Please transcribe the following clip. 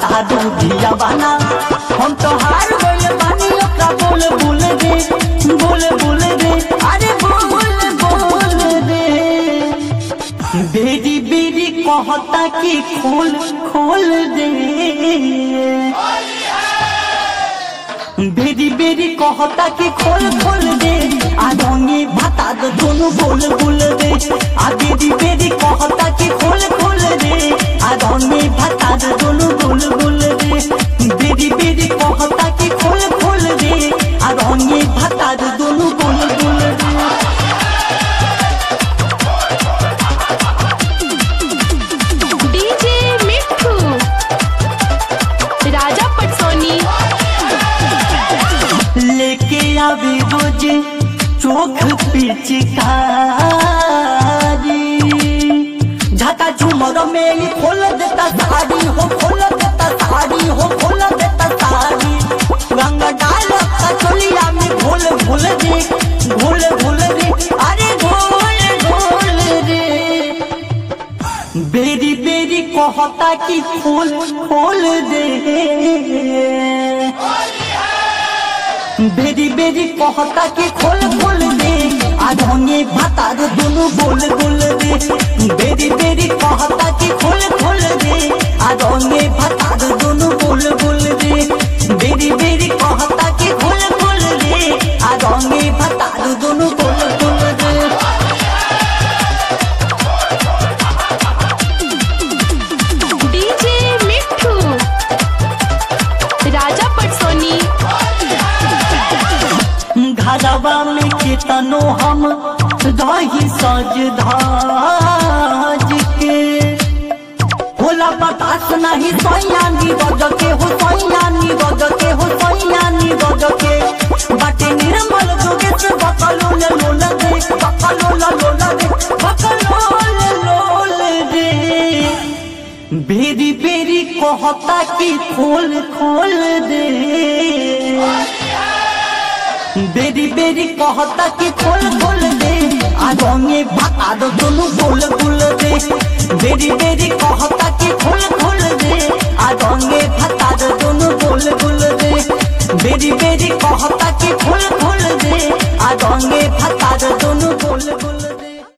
बता दू दिया बना हम तो हार गइल बानी ओकरा बोल बोल दे अरे बोल दे बेरी बेरी कहता कि खोल दे बेरी बेरी कहता कि खोल दे आदोंगे बता दो दोनों बोल दे आ बेरी बेरी कहता कि खोल दे आदोंगे बता दो दोनों बोल दे बेरी बेरी कहता कि खोल दे आदोंगे बता दो दोनों बोल दे डीजे मिट्ठू राजा पटसोनी लेके आवे रोज चोख पिचकारी झाका झूमर में ही खोल देता साड़ी हो खोल देता साड़ी रंग डाल चोलिया में भूल दे अरे भूल दे बेरी बेरी कहता कि खोल दे बेरी बेरी कहता कि खोल दे आधोंगे बता दो दोनों बोल दे बेरी बेरी कहता कि खोल दे आधोंगे बता दो दोनों बोल दे बेरी बेरी कहता कि खोल दे आधोंगे बता दो दोनों बोल दे डीजे मिट्ठू राजा पटसोनी घरवा में कितनो हम रही सज धाज के होला बतास नहीं सोयानी रज के हो बाटे निर्मल जोगे से बकलोल दे बेरी बेरी कहता कि खोल दे बेरी बेरी कहता कि खोल दे आगोंगे बता दो दोनों बोल दे बेरी बेरी कहता कि खोल दे आगोंगे बता दो दोनों बोल दे बेरी बेरी कहता कि खोल दे आगोंगे बता दो